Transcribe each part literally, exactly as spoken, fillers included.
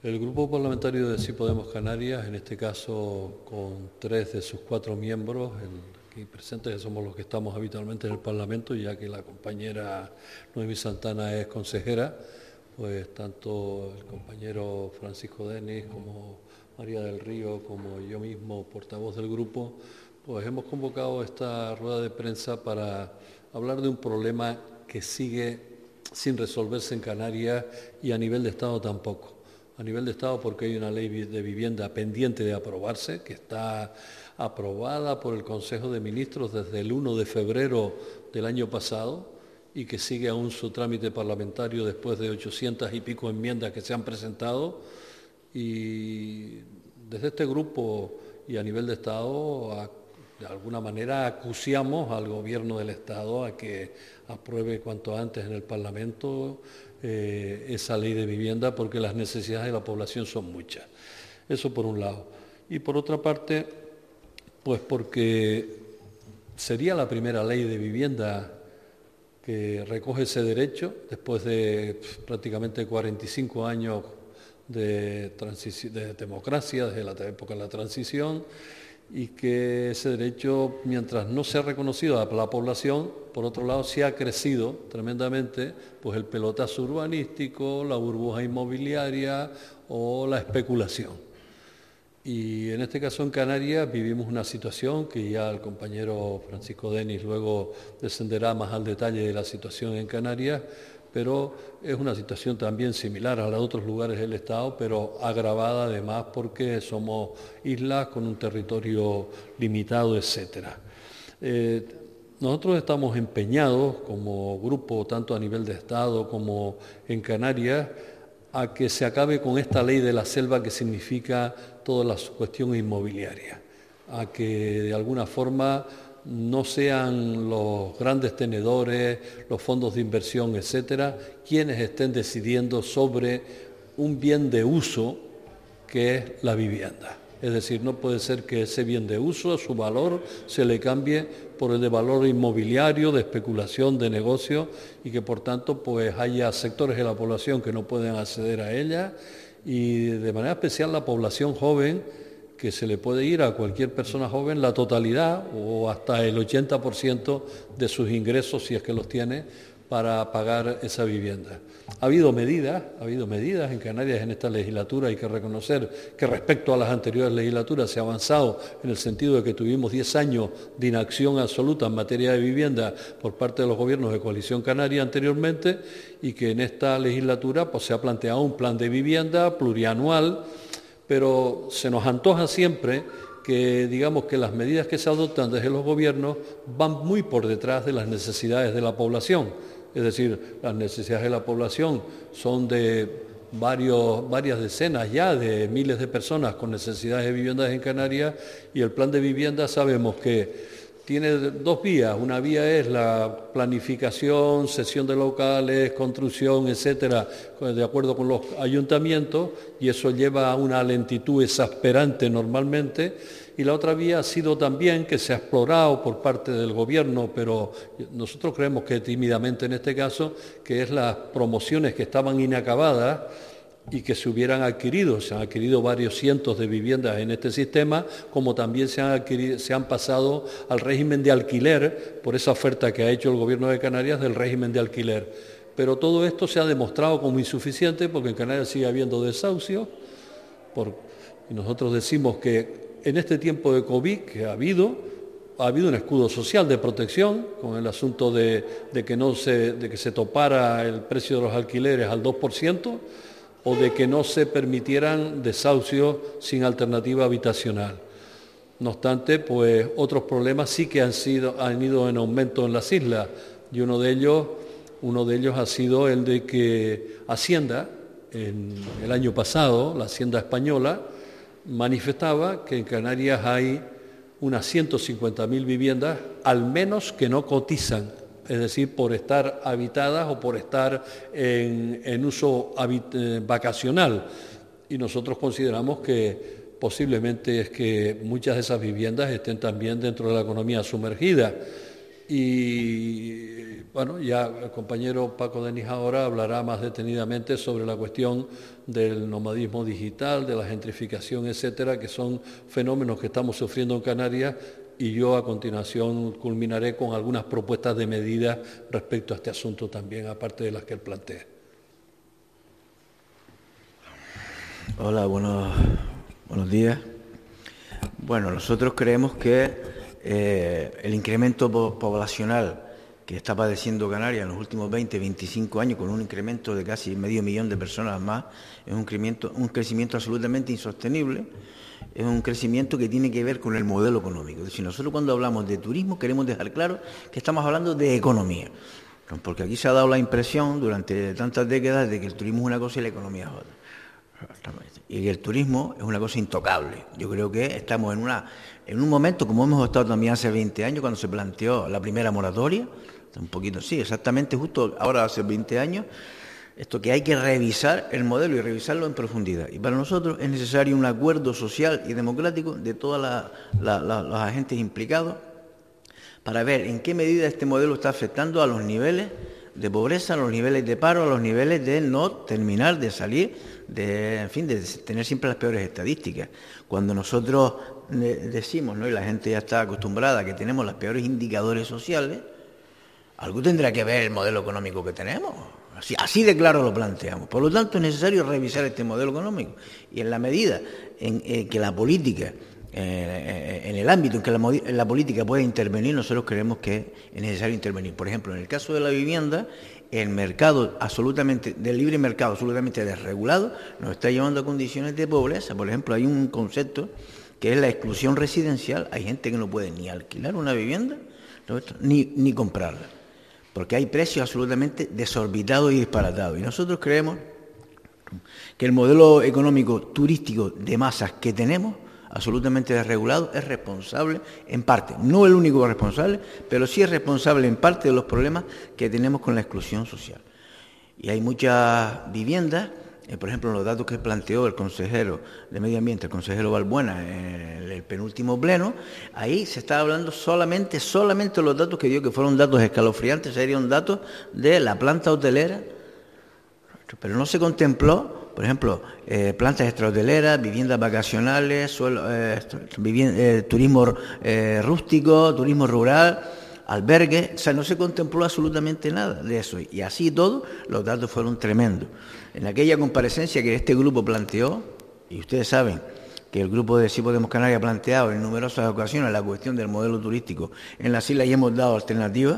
El Grupo Parlamentario de Sí Podemos Canarias, en este caso con tres de sus cuatro miembros, el, aquí presentes, que somos los que estamos habitualmente en el Parlamento, ya que la compañera Noemí Santana es consejera, pues tanto el compañero Francisco Denis como María del Río, como yo mismo, portavoz del grupo, pues hemos convocado esta rueda de prensa para hablar de un problema que sigue sin resolverse en Canarias y a nivel de Estado tampoco. A nivel de Estado porque hay una ley de vivienda pendiente de aprobarse, que está aprobada por el Consejo de Ministros desde el uno de febrero del año pasado y que sigue aún su trámite parlamentario después de ochocientas y pico enmiendas que se han presentado. Y desde este grupo y a nivel de Estado, de alguna manera acuciamos al Gobierno del Estado a que apruebe cuanto antes en el Parlamento eh, esa ley de vivienda, porque las necesidades de la población son muchas. Eso por un lado. Y por otra parte, pues porque sería la primera ley de vivienda que recoge ese derecho después de pff, prácticamente cuarenta y cinco años de, de democracia, desde la época de la transición, y que ese derecho, mientras no se ha reconocido a la población, por otro lado sí ha crecido tremendamente pues el pelotazo urbanístico, la burbuja inmobiliaria o la especulación. Y en este caso en Canarias vivimos una situación que ya el compañero Francisco Denis luego descenderá más al detalle de la situación en Canarias, pero es una situación también similar a la de otros lugares del Estado, pero agravada además porque somos islas con un territorio limitado, etcétera. Eh, nosotros estamos empeñados como grupo, tanto a nivel de Estado como en Canarias, a que se acabe con esta ley de la selva que significa toda la cuestión inmobiliaria, a que de alguna forma no sean los grandes tenedores, los fondos de inversión, etcétera, quienes estén decidiendo sobre un bien de uso que es la vivienda. Es decir, no puede ser que ese bien de uso, su valor, se le cambie por el de valor inmobiliario, de especulación, de negocio, y que por tanto pues haya sectores de la población que no pueden acceder a ella, y de manera especial la población joven, que se le puede ir a cualquier persona joven la totalidad o hasta el ochenta por ciento de sus ingresos, si es que los tiene, para pagar esa vivienda. Ha habido medidas, ha habido medidas en Canarias en esta legislatura, hay que reconocer que respecto a las anteriores legislaturas se ha avanzado en el sentido de que tuvimos diez años de inacción absoluta en materia de vivienda por parte de los gobiernos de coalición canaria anteriormente, y que en esta legislatura pues, se ha planteado un plan de vivienda plurianual, pero se nos antoja siempre que digamos que las medidas que se adoptan desde los gobiernos van muy por detrás de las necesidades de la población. Es decir, las necesidades de la población son de varios, varias decenas ya de miles de personas con necesidades de viviendas en Canarias, y el plan de vivienda sabemos que tiene dos vías. Una vía es la planificación, cesión de locales, construcción, etcétera, de acuerdo con los ayuntamientos, y eso lleva a una lentitud exasperante normalmente. Y la otra vía ha sido también que se ha explorado por parte del Gobierno, pero nosotros creemos que tímidamente en este caso, que es las promociones que estaban inacabadas y que se hubieran adquirido. Se han adquirido varios cientos de viviendas en este sistema, como también se han, adquirido, se han pasado al régimen de alquiler por esa oferta que ha hecho el Gobierno de Canarias del régimen de alquiler. Pero todo esto se ha demostrado como insuficiente, porque en Canarias sigue habiendo desahucios, por, y nosotros decimos que en este tiempo de COVID que ha habido, ha habido un escudo social de protección con el asunto de, de, que, no se, de que se topara el precio de los alquileres al dos por ciento, o de que no se permitieran desahucios sin alternativa habitacional. No obstante, pues otros problemas sí que han, sido, han ido en aumento en las islas, y uno de ellos, uno de ellos ha sido el de que Hacienda, en el año pasado, la Hacienda española, manifestaba que en Canarias hay unas ciento cincuenta mil viviendas, al menos que no cotizan, es decir, por estar habitadas o por estar en, en uso habit- vacacional. Y nosotros consideramos que posiblemente es que muchas de esas viviendas estén también dentro de la economía sumergida. Y Bueno, ya el compañero Paco Denis ahora hablará más detenidamente sobre la cuestión del nomadismo digital, de la gentrificación, etcétera, que son fenómenos que estamos sufriendo en Canarias, y yo a continuación culminaré con algunas propuestas de medidas respecto a este asunto también, aparte de las que él plantea. Hola, buenos, buenos días. Bueno, nosotros creemos que eh, el incremento po poblacional que está padeciendo Canarias en los últimos veinte, veinticinco años, con un incremento de casi medio millón de personas más, es un crecimiento, un crecimiento absolutamente insostenible, es un crecimiento que tiene que ver con el modelo económico. Es decir, nosotros cuando hablamos de turismo queremos dejar claro que estamos hablando de economía, porque aquí se ha dado la impresión durante tantas décadas de que el turismo es una cosa y la economía es otra. Y el turismo es una cosa intocable. Yo creo que estamos en, una, en un momento, como hemos estado también hace veinte años, cuando se planteó la primera moratoria, un poquito, sí, exactamente justo ahora hace veinte años, esto que hay que revisar el modelo y revisarlo en profundidad. Y para nosotros es necesario un acuerdo social y democrático de todos la, la, la, los agentes implicados para ver en qué medida este modelo está afectando a los niveles de pobreza, a los niveles de paro, a los niveles de no terminar de salir, de, en fin, de tener siempre las peores estadísticas. Cuando nosotros decimos, ¿no?, y la gente ya está acostumbrada a que tenemos los peores indicadores sociales, algo tendrá que ver el modelo económico que tenemos. Así, así de claro lo planteamos. Por lo tanto, es necesario revisar este modelo económico. Y en la medida en eh, que la política, eh, en el ámbito en que la, la política puede intervenir, nosotros creemos que es necesario intervenir. Por ejemplo, en el caso de la vivienda, el mercado absolutamente, del libre mercado absolutamente desregulado, nos está llevando a condiciones de pobreza. Por ejemplo, hay un concepto que es la exclusión residencial. Hay gente que no puede ni alquilar una vivienda, ¿no?, ni, ni comprarla, porque hay precios absolutamente desorbitados y disparatados. Y nosotros creemos que el modelo económico turístico de masas que tenemos, absolutamente desregulado, es responsable en parte, no el único responsable, pero sí es responsable en parte de los problemas que tenemos con la exclusión social. Y hay muchas viviendas, eh, por ejemplo, en los datos que planteó el consejero de Medio Ambiente, el consejero Balbuena, en el penúltimo pleno, ahí se está hablando solamente, solamente los datos que dio, que fueron datos escalofriantes, serían datos de la planta hotelera, pero no se contempló, por ejemplo, eh, plantas extrahoteleras, viviendas vacacionales, suelo, eh, vivienda, eh, turismo eh, rústico, turismo rural, albergues. O sea, no se contempló absolutamente nada de eso. Y así todo, los datos fueron tremendos. En aquella comparecencia que este grupo planteó, y ustedes saben que el grupo de Sí Podemos Canarias ha planteado en numerosas ocasiones la cuestión del modelo turístico en las islas y hemos dado alternativas,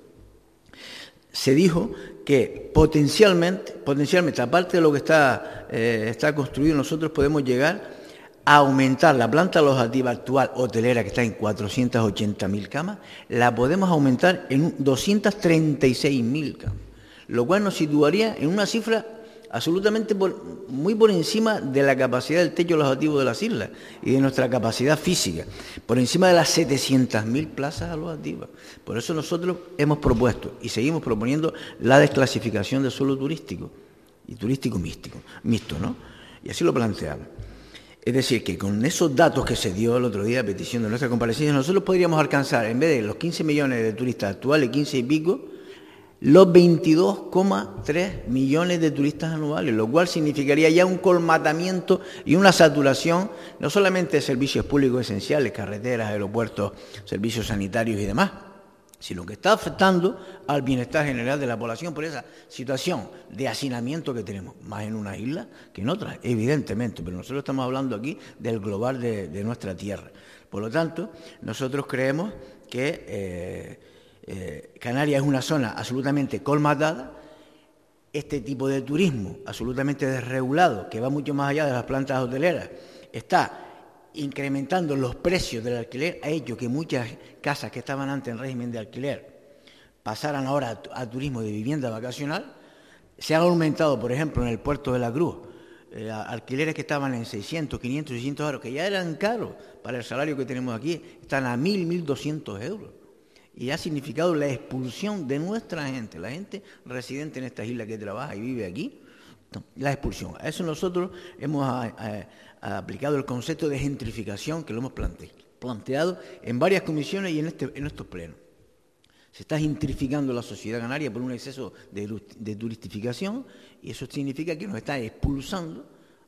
se dijo que potencialmente, potencialmente, aparte de lo que está, eh, está construido, nosotros podemos llegar a aumentar la planta alojativa actual hotelera, que está en cuatrocientas ochenta mil camas, la podemos aumentar en doscientas treinta y seis mil camas, lo cual nos situaría en una cifra absolutamente por, muy por encima de la capacidad del techo alojativo de las islas y de nuestra capacidad física, por encima de las setecientas mil plazas alojativas. Por eso nosotros hemos propuesto y seguimos proponiendo la desclasificación del suelo turístico y turístico místico, mixto, ¿no? Y así lo planteamos. Es decir, que con esos datos que se dio el otro día a petición de nuestra comparecencia, nosotros podríamos alcanzar, en vez de los quince millones de turistas actuales, quince y pico, los veintidós coma tres millones de turistas anuales, lo cual significaría ya un colmatamiento y una saturación, no solamente de servicios públicos esenciales, carreteras, aeropuertos, servicios sanitarios y demás, sino que está afectando al bienestar general de la población por esa situación de hacinamiento que tenemos, más en una isla que en otras, evidentemente, pero nosotros estamos hablando aquí del global de, de nuestra tierra. Por lo tanto, nosotros creemos que eh, Eh, Canarias es una zona absolutamente colmatada, este tipo de turismo absolutamente desregulado, que va mucho más allá de las plantas hoteleras, está incrementando los precios del alquiler, ha hecho que muchas casas que estaban antes en régimen de alquiler pasaran ahora a, a turismo de vivienda vacacional. Se han aumentado, por ejemplo, en el puerto de la Cruz, eh, alquileres que estaban en seiscientos, quinientos, seiscientos euros, que ya eran caros para el salario que tenemos aquí, están a mil, mil doscientos euros. Y ha significado la expulsión de nuestra gente, la gente residente en estas islas que trabaja y vive aquí, la expulsión. A eso nosotros hemos a, a, a aplicado el concepto de gentrificación, que lo hemos plante, planteado en varias comisiones y en, este, en estos plenos. O Se está gentrificando la sociedad canaria por un exceso de, de turistificación y eso significa que nos está expulsando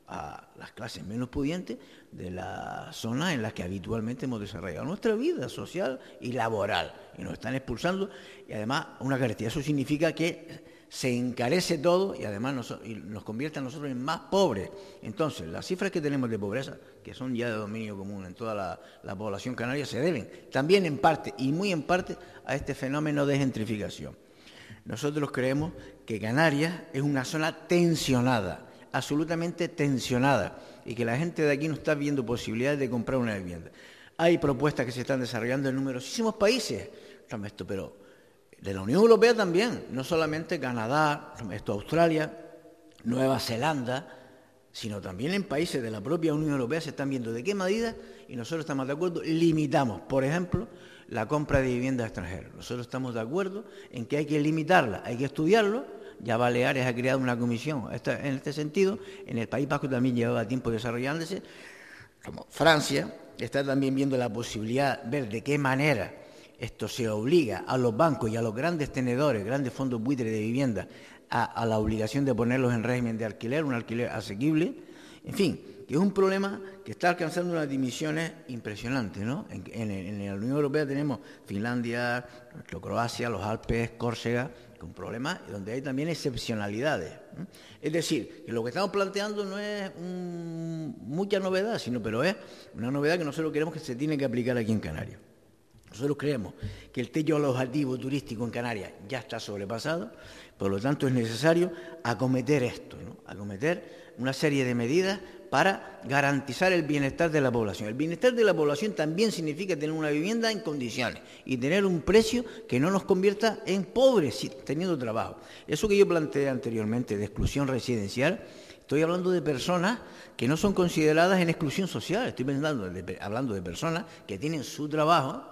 a las clases menos pudientes de las zonas en las que habitualmente hemos desarrollado nuestra vida social y laboral. Y nos están expulsando y además una carestía. Eso significa que se encarece todo y además nos, y nos convierte a nosotros en más pobres. Entonces, las cifras que tenemos de pobreza, que son ya de dominio común en toda la, la población canaria, se deben también en parte y muy en parte a este fenómeno de gentrificación. Nosotros creemos que Canarias es una zona tensionada, absolutamente tensionada, y que la gente de aquí no está viendo posibilidades de comprar una vivienda. Hay propuestas que se están desarrollando en numerosísimos países, esto, pero de la Unión Europea también, no solamente Canadá, esto, Australia, Nueva Zelanda, sino también en países de la propia Unión Europea se están viendo de qué medida, y nosotros estamos de acuerdo, limitamos, por ejemplo, la compra de viviendas extranjeras. Nosotros estamos de acuerdo en que hay que limitarla, hay que estudiarlo. Ya Baleares ha creado una comisión en este sentido, en el País Vasco también llevaba tiempo desarrollándose, como Francia está también viendo la posibilidad de ver de qué manera esto se obliga a los bancos y a los grandes tenedores, grandes fondos buitres de vivienda, a, a la obligación de ponerlos en régimen de alquiler, un alquiler asequible. En fin, que es un problema que está alcanzando unas dimensiones impresionantes, ¿no? En, en, en la Unión Europea tenemos Finlandia, Croacia, los Alpes, Córcega, un problema donde hay también excepcionalidades. ¿eh? Es decir, que lo que estamos planteando no es un, mucha novedad, sino pero es una novedad que nosotros creemos que se tiene que aplicar aquí en Canarias. Nosotros creemos que el techo alojativo turístico en Canarias ya está sobrepasado, por lo tanto es necesario acometer esto, ¿no? acometer una serie de medidas para garantizar el bienestar de la población. El bienestar de la población también significa tener una vivienda en condiciones y tener un precio que no nos convierta en pobres teniendo trabajo. Eso que yo planteé anteriormente de exclusión residencial, estoy hablando de personas que no son consideradas en exclusión social, estoy pensando de, hablando de personas que tienen su trabajo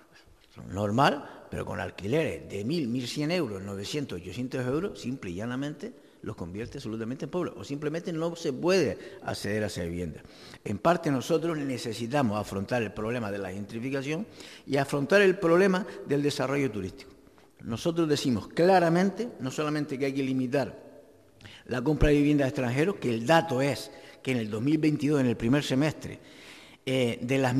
normal, pero con alquileres de mil, mil cien euros, novecientos, ochocientos euros, simple y llanamente los convierte absolutamente en pobres, o simplemente no se puede acceder a esa vivienda. En parte nosotros necesitamos afrontar el problema de la gentrificación y afrontar el problema del desarrollo turístico. Nosotros decimos claramente, no solamente que hay que limitar la compra de viviendas extranjeros, que el dato es que en el dos mil veintidós, en el primer semestre, Eh, de las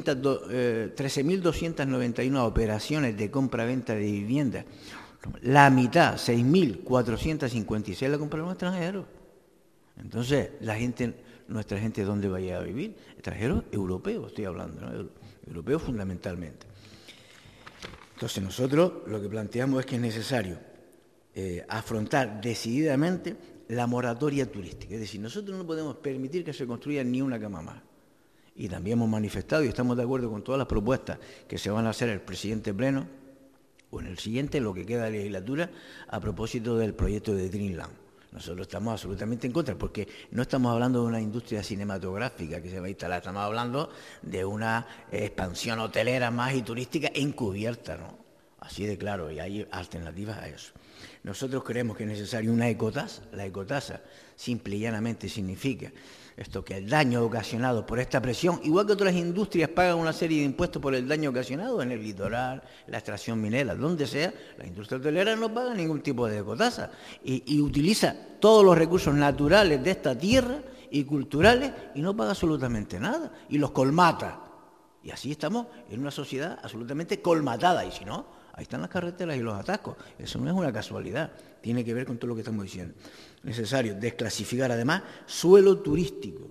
trece mil doscientas noventa y uno operaciones de compra-venta de viviendas, la mitad, seis mil cuatrocientos cincuenta y seis, la compraron extranjeros. Entonces, la gente, nuestra gente, ¿dónde va a ir a vivir? Extranjeros europeos, estoy hablando, ¿no? Europeos fundamentalmente. Entonces, nosotros lo que planteamos es que es necesario eh, afrontar decididamente la moratoria turística. Es decir, nosotros no podemos permitir que se construya ni una cama más. Y también hemos manifestado y estamos de acuerdo con todas las propuestas que se van a hacer en el presidente pleno o en el siguiente, lo que queda de legislatura, a propósito del proyecto de Dreamland. Nosotros estamos absolutamente en contra, porque no estamos hablando de una industria cinematográfica que se va a instalar, estamos hablando de una expansión hotelera más y turística encubierta, ¿no? Así de claro, y hay alternativas a eso. Nosotros creemos que es necesaria una ecotasa. La ecotasa simple y llanamente significa esto, que el daño ocasionado por esta presión, igual que otras industrias pagan una serie de impuestos por el daño ocasionado en el litoral, la extracción minera, donde sea, la industria hotelera no paga ningún tipo de ecotasa y, y utiliza todos los recursos naturales de esta tierra y culturales y no paga absolutamente nada y los colmata. Y así estamos en una sociedad absolutamente colmatada y si no, ahí están las carreteras y los atascos. Eso no es una casualidad, tiene que ver con todo lo que estamos diciendo. Necesario desclasificar además suelo turístico.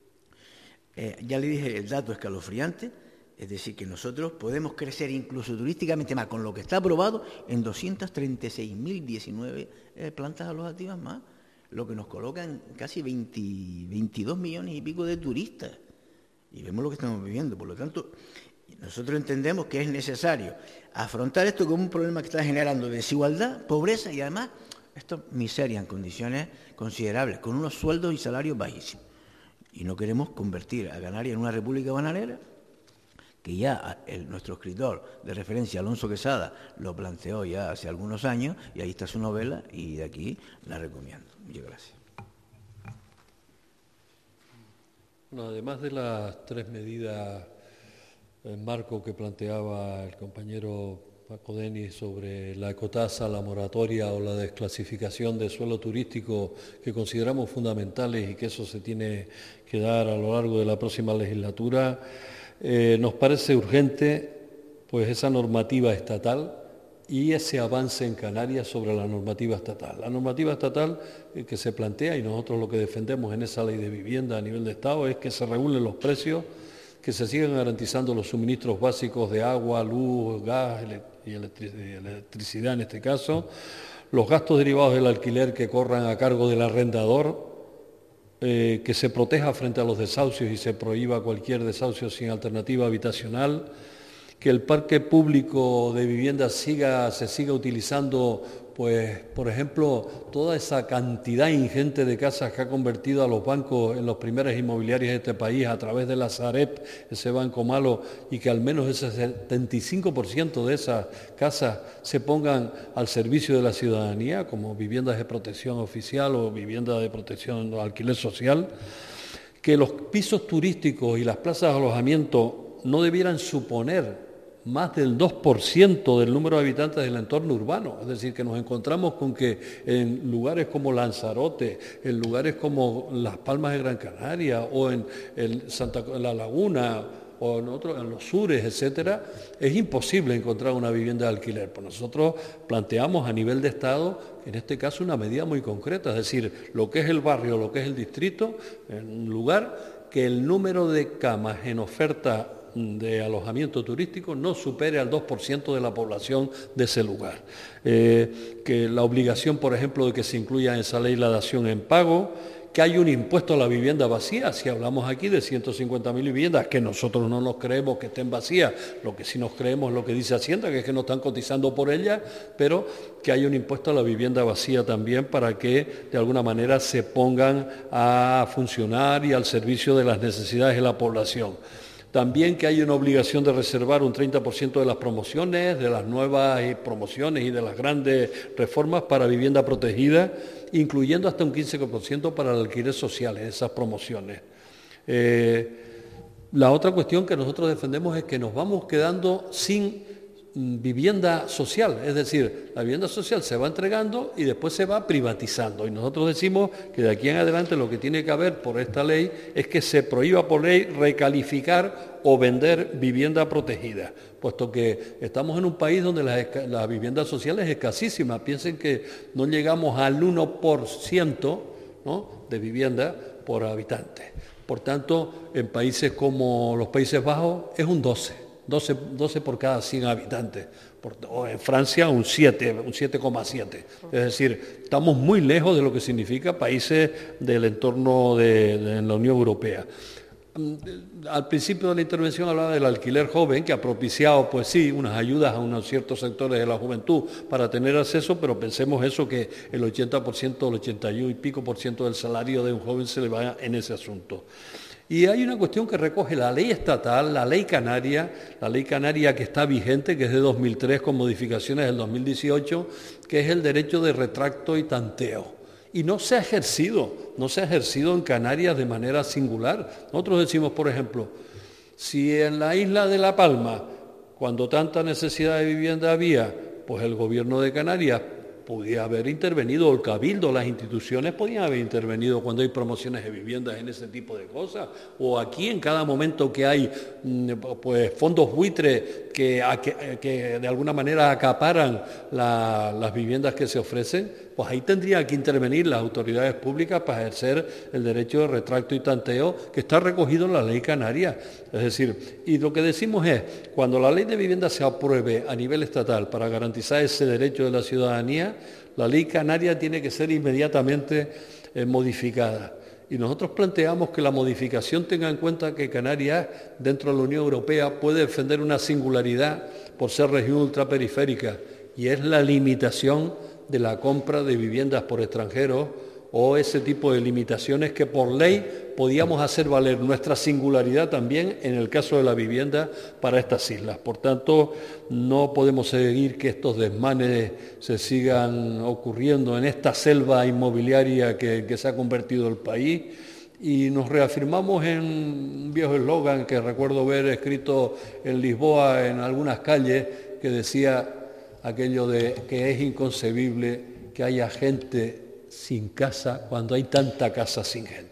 Eh, ya le dije el dato escalofriante, es decir, que nosotros podemos crecer incluso turísticamente más con lo que está aprobado en doscientas treinta y seis mil diecinueve eh, plantas alojativas más, lo que nos coloca en casi veinte, veintidós millones y pico de turistas. Y vemos lo que estamos viviendo, por lo tanto, nosotros entendemos que es necesario afrontar esto como un problema que está generando desigualdad, pobreza y además esto miseria en condiciones considerables, con unos sueldos y salarios bajísimos. Y no queremos convertir a Canarias en una república bananera, que ya el, nuestro escritor de referencia, Alonso Quesada, lo planteó ya hace algunos años, y ahí está su novela, y de aquí la recomiendo. Muchas gracias. Bueno, además de las tres medidas en marco que planteaba el compañero Paco Denis, sobre la ecotasa, la moratoria o la desclasificación de suelo turístico que consideramos fundamentales y que eso se tiene que dar a lo largo de la próxima legislatura, eh, nos parece urgente pues esa normativa estatal y ese avance en Canarias sobre la normativa estatal. La normativa estatal eh, que se plantea, y nosotros lo que defendemos en esa ley de vivienda a nivel de Estado, es que se regulen los precios, que se sigan garantizando los suministros básicos de agua, luz, gas y electricidad en este caso, los gastos derivados del alquiler que corran a cargo del arrendador, eh, que se proteja frente a los desahucios y se prohíba cualquier desahucio sin alternativa habitacional, que el parque público de viviendas siga, se siga utilizando, pues, por ejemplo, toda esa cantidad ingente de casas que ha convertido a los bancos en los primeros inmobiliarios de este país a través de la Sareb, ese banco malo, y que al menos ese setenta y cinco por ciento de esas casas se pongan al servicio de la ciudadanía, como viviendas de protección oficial o viviendas de protección o alquiler social, que los pisos turísticos y las plazas de alojamiento no debieran suponer más del dos por ciento del número de habitantes del entorno urbano. Es decir, que nos encontramos con que en lugares como Lanzarote, en lugares como Las Palmas de Gran Canaria o en, el Santa, en La Laguna o en, otro, en los sures, etcétera, es imposible encontrar una vivienda de alquiler. Pues nosotros planteamos a nivel de Estado, en este caso, una medida muy concreta, es decir, lo que es el barrio, lo que es el distrito, en un lugar que el número de camas en oferta de alojamiento turístico no supere al dos por ciento de la población de ese lugar. Eh, que la obligación, por ejemplo, de que se incluya en esa ley la dación en pago, que hay un impuesto a la vivienda vacía, si hablamos aquí de ciento cincuenta mil viviendas, que nosotros no nos creemos que estén vacías, lo que sí nos creemos es lo que dice Hacienda, que es que no están cotizando por ellas, pero que hay un impuesto a la vivienda vacía también para que de alguna manera se pongan a funcionar y al servicio de las necesidades de la población. También que hay una obligación de reservar un treinta por ciento de las promociones, de las nuevas promociones y de las grandes reformas para vivienda protegida, incluyendo hasta un quince por ciento para el alquiler social en esas promociones. Eh, la otra cuestión que nosotros defendemos es que nos vamos quedando sin vivienda social, es decir, la vivienda social se va entregando y después se va privatizando, y nosotros decimos que de aquí en adelante lo que tiene que haber por esta ley es que se prohíba por ley recalificar o vender vivienda protegida, puesto que estamos en un país donde la, la vivienda social es escasísima. Piensen que no llegamos al uno por ciento, ¿no?, de vivienda por habitante. Por tanto, en países como los Países Bajos es un doce por ciento. doce por cada cien habitantes, por, o en Francia un siete, un siete coma siete. Es decir, estamos muy lejos de lo que significa países del entorno de, de la Unión Europea. Al principio de la intervención hablaba del alquiler joven, que ha propiciado, pues sí, unas ayudas a unos ciertos sectores de la juventud para tener acceso, pero pensemos eso, que el ochenta por ciento, el ochenta y uno y pico por ciento del salario de un joven se le va en ese asunto. Y hay una cuestión que recoge la ley estatal, la ley canaria, la ley canaria que está vigente, que es de dos mil tres con modificaciones del dos mil dieciocho, que es el derecho de retracto y tanteo. Y no se ha ejercido, no se ha ejercido en Canarias de manera singular. Nosotros decimos, por ejemplo, si en la isla de La Palma, cuando tanta necesidad de vivienda había, pues el gobierno de Canarias podía haber intervenido, o el Cabildo, las instituciones podían haber intervenido cuando hay promociones de viviendas en ese tipo de cosas, o aquí en cada momento que hay pues fondos buitres que, que, que de alguna manera acaparan la, las viviendas que se ofrecen, pues ahí tendrían que intervenir las autoridades públicas para ejercer el derecho de retracto y tanteo que está recogido en la ley canaria. Es decir, y lo que decimos es, cuando la ley de vivienda se apruebe a nivel estatal para garantizar ese derecho de la ciudadanía, la ley canaria tiene que ser inmediatamente eh, modificada. Y nosotros planteamos que la modificación tenga en cuenta que Canarias, dentro de la Unión Europea, puede defender una singularidad por ser región ultraperiférica, y es la limitación de la compra de viviendas por extranjeros, o ese tipo de limitaciones que por ley podíamos hacer valer nuestra singularidad también en el caso de la vivienda para estas islas. Por tanto, no podemos seguir que estos desmanes se sigan ocurriendo en esta selva inmobiliaria que, que se ha convertido el país, y nos reafirmamos en un viejo eslogan que recuerdo ver escrito en Lisboa en algunas calles, que decía: aquello de que es inconcebible que haya gente sin casa cuando hay tanta casa sin gente.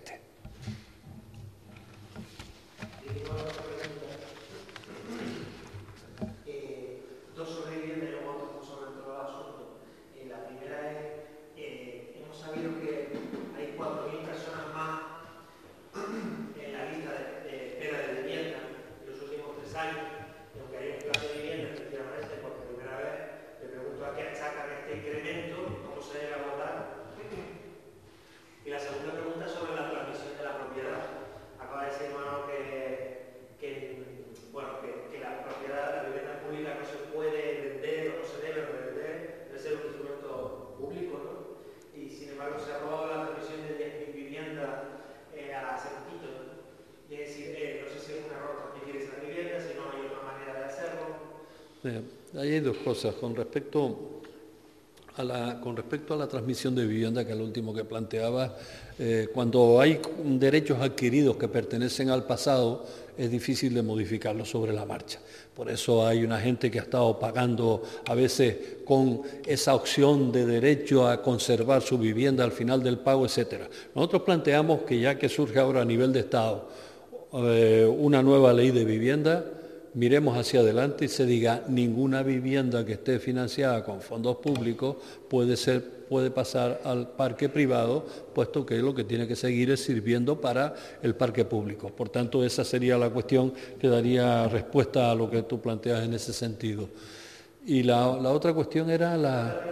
Ahí hay dos cosas. Con respecto a la, con respecto a la transmisión de vivienda, que es lo último que planteaba, eh, cuando hay derechos adquiridos que pertenecen al pasado, es difícil de modificarlos sobre la marcha. Por eso hay una gente que ha estado pagando a veces con esa opción de derecho a conservar su vivienda al final del pago, etcétera. Nosotros planteamos que ya que surge ahora a nivel de Estado eh, una nueva ley de vivienda, miremos hacia adelante y se diga ninguna vivienda que esté financiada con fondos públicos puede ser, puede pasar al parque privado, puesto que lo que tiene que seguir es sirviendo para el parque público. Por tanto, esa sería la cuestión que daría respuesta a lo que tú planteas en ese sentido. Y la, la otra cuestión era la...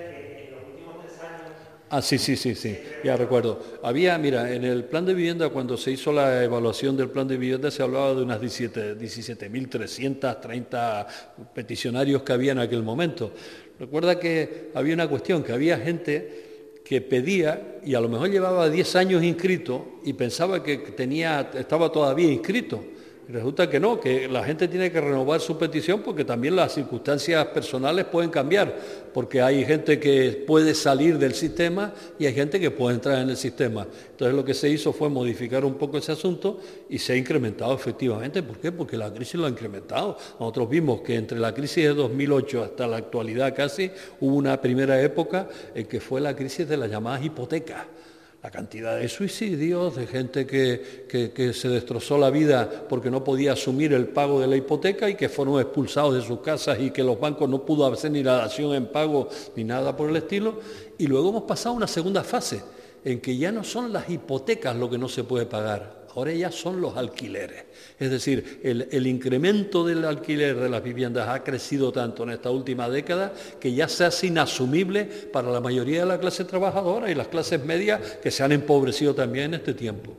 Ah, sí, sí, sí, sí, ya recuerdo. Había, mira, en el plan de vivienda, cuando se hizo la evaluación del plan de vivienda, se hablaba de unas diecisiete mil trescientos treinta peticionarios que había en aquel momento. Recuerda que había una cuestión, que había gente que pedía, y a lo mejor llevaba diez años inscrito, y pensaba que tenía, estaba todavía inscrito. Y resulta que no, que la gente tiene que renovar su petición porque también las circunstancias personales pueden cambiar, porque hay gente que puede salir del sistema y hay gente que puede entrar en el sistema. Entonces lo que se hizo fue modificar un poco ese asunto y se ha incrementado efectivamente. ¿Por qué? Porque la crisis lo ha incrementado. Nosotros vimos que entre la crisis de dos mil ocho hasta la actualidad casi hubo una primera época en que fue la crisis de las llamadas hipotecas. La cantidad de suicidios, de gente que, que, que se destrozó la vida porque no podía asumir el pago de la hipoteca y que fueron expulsados de sus casas y que los bancos no pudo hacer ni la dación en pago ni nada por el estilo. Y luego hemos pasado a una segunda fase en que ya no son las hipotecas lo que no se puede pagar, ahora ya son los alquileres. Es decir, el, el incremento del alquiler de las viviendas ha crecido tanto en esta última década que ya se hace inasumible para la mayoría de la clase trabajadora y las clases medias que se han empobrecido también en este tiempo.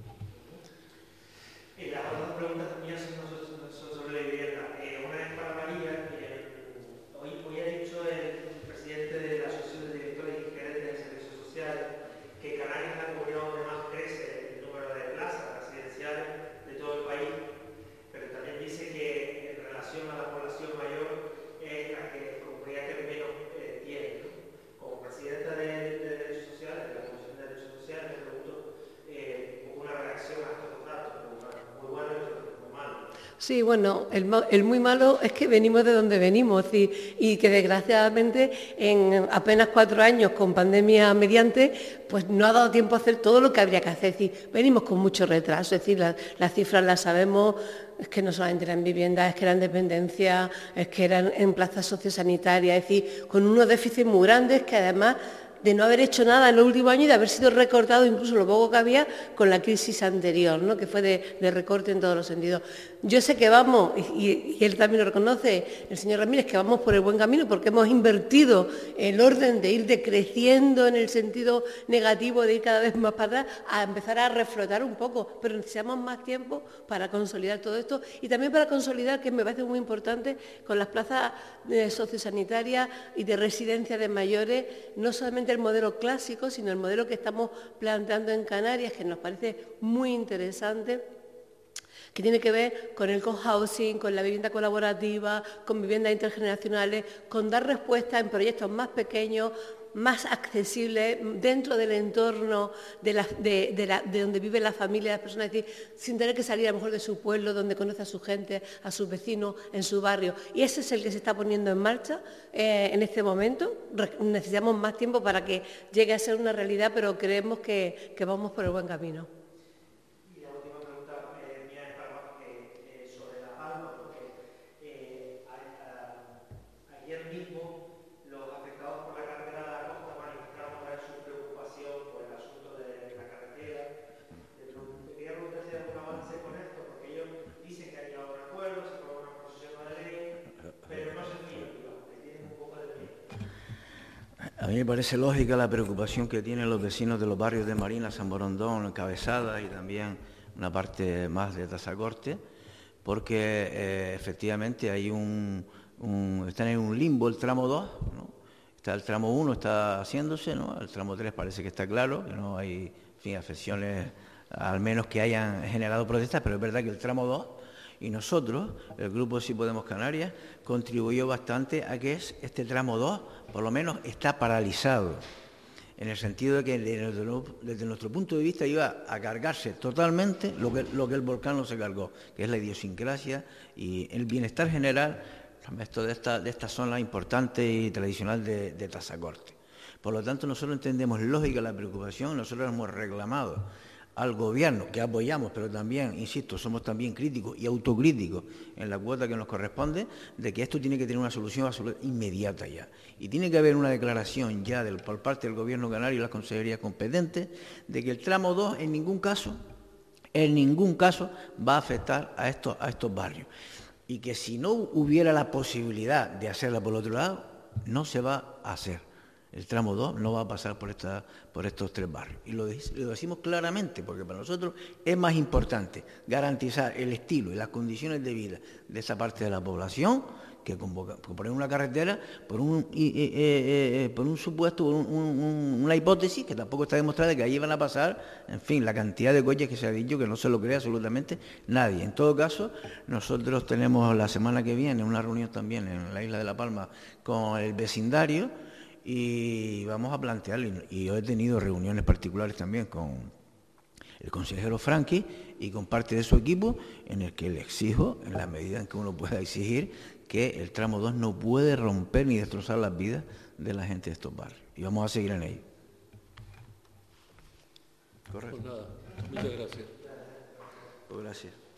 Sí, bueno, el, el muy malo es que venimos de donde venimos y, y que desgraciadamente en apenas cuatro años con pandemia mediante, pues no ha dado tiempo a hacer todo lo que habría que hacer. Es decir, venimos con mucho retraso, es decir, la, las cifras las sabemos, es que no solamente eran viviendas, es que eran dependencias, es que eran en plazas sociosanitarias, es decir, con unos déficits muy grandes que además de no haber hecho nada en los últimos años y de haber sido recortado incluso lo poco que había con la crisis anterior, ¿no? Que fue de, de recorte en todos los sentidos. Yo sé que vamos, y, y él también lo reconoce, el señor Ramírez, que vamos por el buen camino porque hemos invertido el orden de ir decreciendo en el sentido negativo, de ir cada vez más para atrás, a empezar a reflotar un poco, pero necesitamos más tiempo para consolidar todo esto y también para consolidar, que me parece muy importante, con las plazas eh, sociosanitarias y de residencia de mayores, no solamente el modelo clásico, sino el modelo que estamos planteando en Canarias, que nos parece muy interesante, que tiene que ver con el cohousing, con la vivienda colaborativa, con viviendas intergeneracionales, con dar respuesta en proyectos más pequeños, más accesibles, dentro del entorno de, la, de, de, la, de donde vive la familia, las personas, es decir, sin tener que salir a lo mejor de su pueblo, donde conoce a su gente, a sus vecinos, en su barrio. Y ese es el que se está poniendo en marcha eh, en este momento. Necesitamos más tiempo para que llegue a ser una realidad, pero creemos que, que vamos por el buen camino. A mí me parece lógica la preocupación que tienen los vecinos de los barrios de Marina, San Borondón, Cabezada y también una parte más de Tazacorte, porque eh, efectivamente hay un, un, están en un limbo el tramo dos, ¿no? Está el tramo uno, está haciéndose, ¿no? El tramo tres parece que está claro, que no hay, en fin, afecciones, al menos que hayan generado protestas, pero es verdad que el tramo dos, y nosotros, el Grupo Sí Podemos Canarias, contribuyó bastante a que este tramo dos, por lo menos, está paralizado, en el sentido de que desde, desde nuestro punto de vista iba a cargarse totalmente lo que, lo que el volcán no se cargó, que es la idiosincrasia y el bienestar general esto de, esta, de esta zona importante y tradicional de, de Tazacorte. Por lo tanto, nosotros entendemos lógica la preocupación, nosotros hemos reclamado al Gobierno, que apoyamos, pero también, insisto, somos también críticos y autocríticos en la cuota que nos corresponde, de que esto tiene que tener una solución inmediata ya. Y tiene que haber una declaración ya del, por parte del Gobierno canario y las consejerías competentes de que el tramo dos en ningún caso, en ningún caso va a afectar a estos, a estos barrios. Y que si no hubiera la posibilidad de hacerla por el otro lado, no se va a hacer. El tramo dos no va a pasar por, esta, por estos tres barrios. Y lo, lo decimos claramente, porque para nosotros es más importante garantizar el estilo y las condiciones de vida de esa parte de la población que convoca, poner una carretera por un, eh, eh, eh, por un supuesto, por un, un, una hipótesis que tampoco está demostrada de que ahí van a pasar, en fin, la cantidad de coches que se ha dicho que no se lo cree absolutamente nadie. En todo caso, nosotros tenemos la semana que viene una reunión también en la isla de La Palma con el vecindario, y vamos a plantearlo, y yo he tenido reuniones particulares también con el consejero Franqui y con parte de su equipo, en el que le exijo, en la medida en que uno pueda exigir, que el tramo dos no puede romper ni destrozar las vidas de la gente de estos barrios. Y vamos a seguir en ello. Correcto. Pues nada, muchas gracias. Pues gracias.